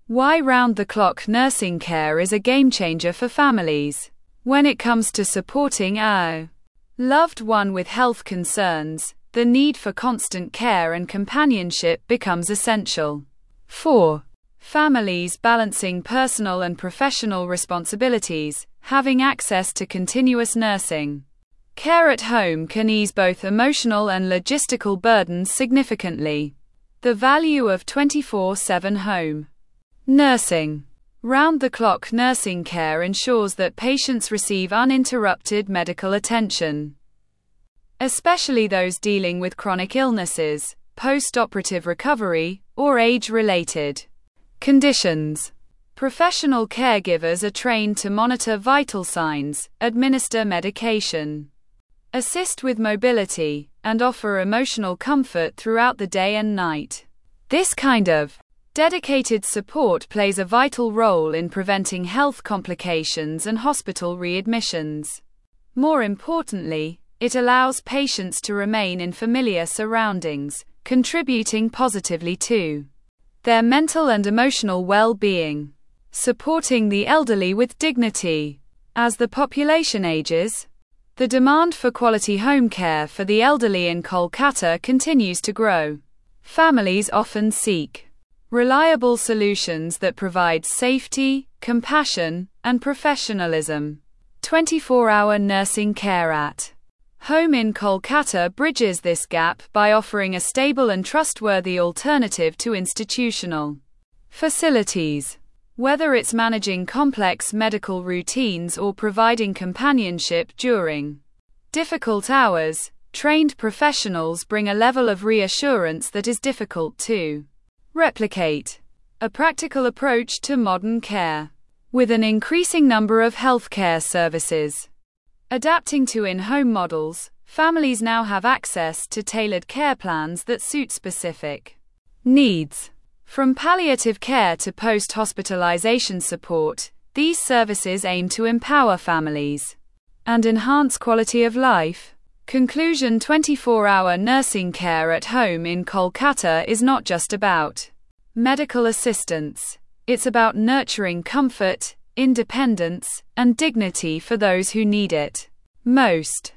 Why round-the-clock nursing care is a game-changer for families. When it comes to supporting a loved one with health concerns, the need for constant care and companionship becomes essential. 4. Families balancing personal and professional responsibilities, having access to continuous nursing care at home can ease both emotional and logistical burdens significantly. The value of 24/7 home nursing. Round-the-clock nursing care ensures that patients receive uninterrupted medical attention, especially those dealing with chronic illnesses, post-operative recovery, or age-related conditions. Professional caregivers are trained to monitor vital signs, administer medication, assist with mobility, and offer emotional comfort throughout the day and night. This kind of dedicated support plays a vital role in preventing health complications and hospital readmissions. More importantly, it allows patients to remain in familiar surroundings, contributing positively to their mental and emotional well-being. Supporting the elderly with dignity. As the population ages, the demand for quality home care for the elderly in Kolkata continues to grow. Families often seek reliable solutions that provide safety, compassion, and professionalism. 24-hour nursing care at home in Kolkata bridges this gap by offering a stable and trustworthy alternative to institutional facilities. Whether it's managing complex medical routines or providing companionship during difficult hours, trained professionals bring a level of reassurance that is difficult to replicate. A practical approach to modern care. With an increasing number of healthcare services adapting to in-home models, families now have access to tailored care plans that suit specific needs. From palliative care to post-hospitalization support, these services aim to empower families and enhance quality of life. Conclusion: 24-hour nursing care at home in Kolkata is not just about medical assistance. It's about nurturing comfort, independence, and dignity for those who need it most.